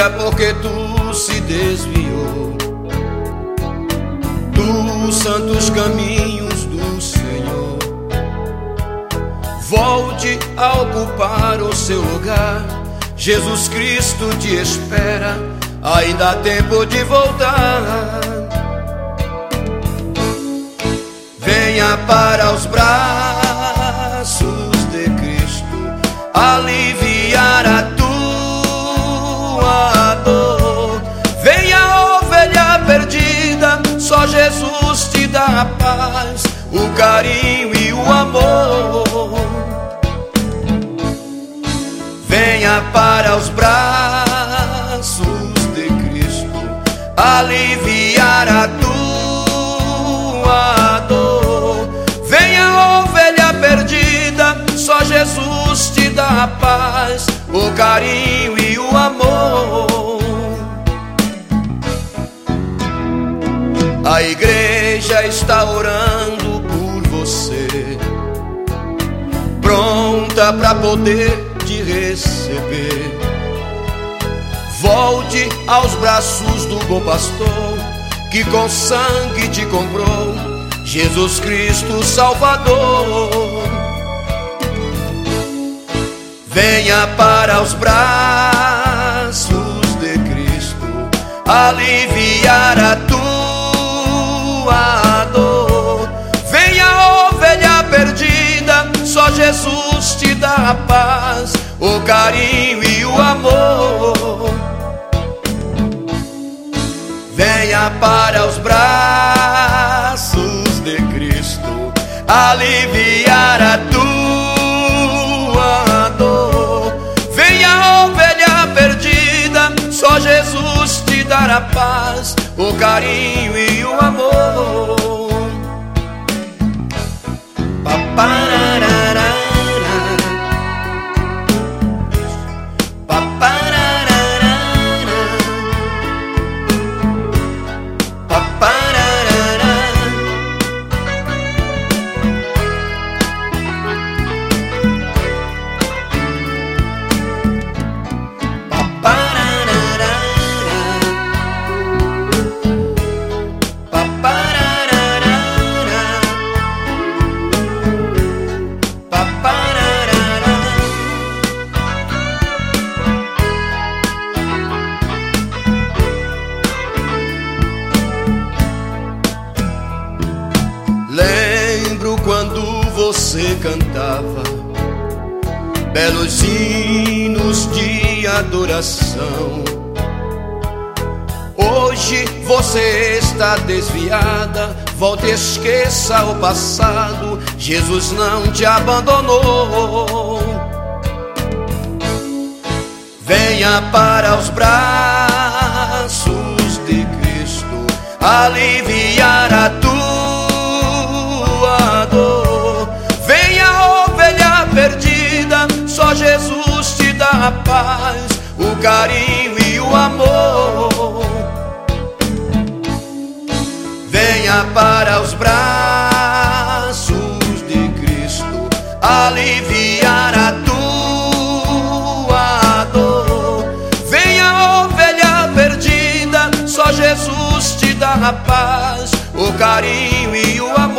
porque tu se desviou dos santos caminhos do Senhor. Volte a ocupar o seu lugar. Jesus Cristo te espera, ainda há tempo de voltar. Venha para os braços de Cristo, aliviar a tua dor. Venha, ovelha perdida, só Jesus te dá a paz, o carinho e o amor. Venha para os braços de Cristo, aliviar a tua dor. Venha, ovelha perdida, só Jesus te dá a paz, o carinho e o amor. A igreja está orando por você, pronta para poder te receber. Volte aos braços do bom pastor, que com sangue te comprou, Jesus Cristo Salvador. Venha para os braços de Cristo, aliviar a tua dor. Venha, ovelha perdida, só Jesus te dá a paz, o carinho e o amor. Venha para os braços de Cristo, aliviar a tua dor. Venha, ovelha perdida, só Jesus te dá a paz, o carinho e o amor. Papararara, papararara, papararara. Papararara, papararara, papararara. Lembro quando você cantava belos hinos de adoração. Hoje você está desviada, volte e esqueça o passado, Jesus não te abandonou. Venha para os braços de Cristo, aliviar a tua dor. Venha, ovelha perdida, só Jesus te dá a paz, o carinho e o amor. Venha para os braços de Cristo, aliviar a tua dor. Venha, ovelha perdida, só Jesus te dá a paz, o carinho e o amor.